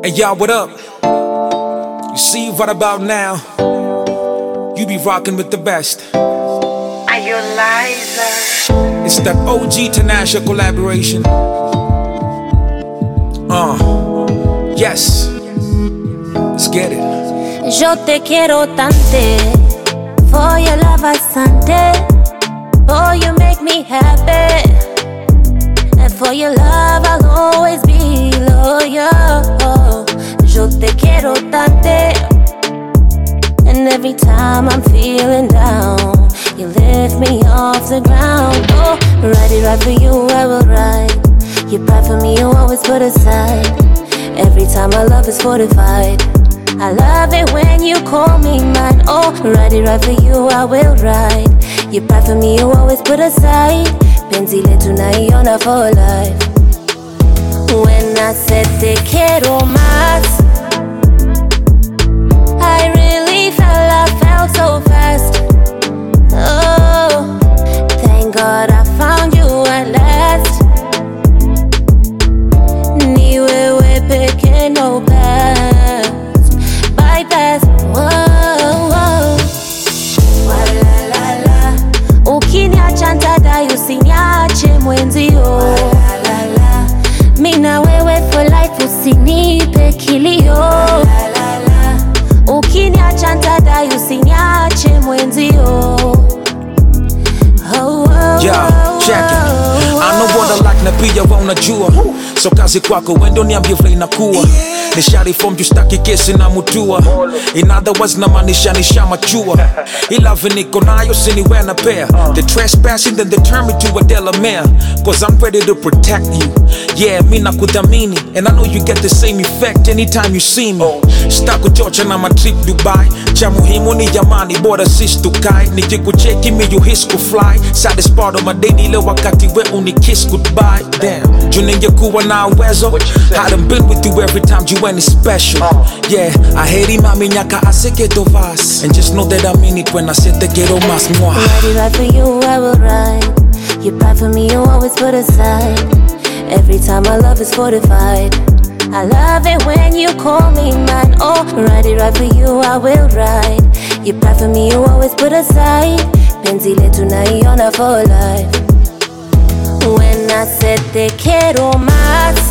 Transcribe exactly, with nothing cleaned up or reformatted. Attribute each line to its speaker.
Speaker 1: Hey y'all, what up? You see right about now, you be rocking with the best.
Speaker 2: Are you Liza?
Speaker 1: It's that O G Tanasha collaboration. Uh, yes. Let's get it.
Speaker 3: Yo te quiero tante, for your love I Sunday. For you make me happy, and for your love I'll always be loyal. Yo te quiero tante, and every time I'm feeling down, you lift me off the ground. Oh, ride it right for you, I will ride. You pray for me, you always put aside. Every time my love is fortified. I love it when you call me mine. Oh, ride it right for you, I will ride. You pray for me, you always put aside. Penzi letu naiona for life. When I said te quiero más, I really felt, I felt so fast. Oh, thank God I found you at last. Ni wewe peke no pass, bypass. Whoa, whoa. Wa la la la. Ukiniacha ntadai usiniache mwenzio. Wa la la la. Mina wewe for life usinipe kilio. Wa la la la. Ukiniacha ntadai usiniache mwenzio. Oh, oh,
Speaker 1: yeah, check it. I know what I like na pia unajua. So kazi kwako wendo niambie vile inakuwa. Nishari form you staki kesi na mutua. In other words na manisha nishamachua. Ilove niko nayo siniwe na pair. The trespassing then they turn me to a Delamere. Cause I'm ready to protect you. Yeah, mi na kudhamini. And I know you get the same effect anytime you see me. Staku chocha na ma trip Dubai. Cha muhimu ni jamani bora sis tukai. Nikikucheki mi you his ku fly. Saddest part of my day nile wakati we unikiss goodbye. Damn, juu ningekuwa na uwezo I done been with you every time you went special. Yeah, I hate him, mami nyaka aseke to vas. And just know that I mean it when I said te quiero más. Mwah.
Speaker 3: ride it right for you, I will ride. You pray for me, you always put aside. Every time my love is fortified. I love it when you call me mine. Oh, ride it right for you, I will ride. You pray for me, you always put aside. Penzi letu naiona for life. When I said te quiero más,